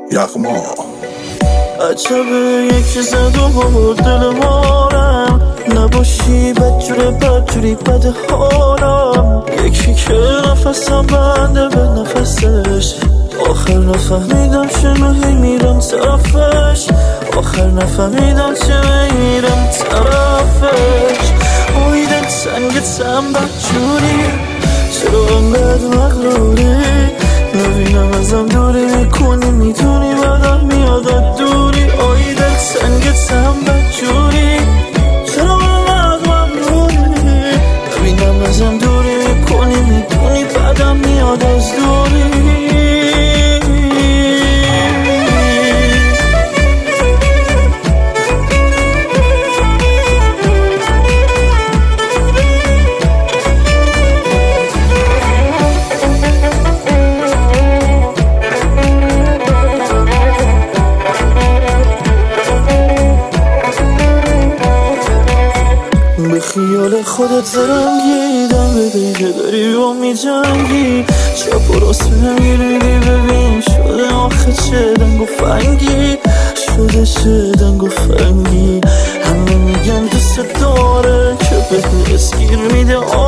یغما عجبه یکی زد و برد دل مارم، نباشی بدجوری بد حالم. یکی که نفسم بنده به نفسش، آخر نفهمیدم چرا هی میرم طرفش، آخر نفهمیدم چرا میرم طرفش. اوی دل سنگتم بدجوری، چرا انقدر مغروری، نبینم ازم دوری میکنی، میدونی بدم میادت دوری. اوی دل سنگتم بدجوری، چرا انقدر مغروری، نبینم ازم دوری میکنی، میدونی بدم میاد از دوری. به خیال خودت زرنگیدم، بده که داری با می جنگی، چپ و راست میگیری ببین شده آخه چه دنگ و فنگی، شده چه دنگ و فنگی. همه میگن دوست داره که به اسگیر میده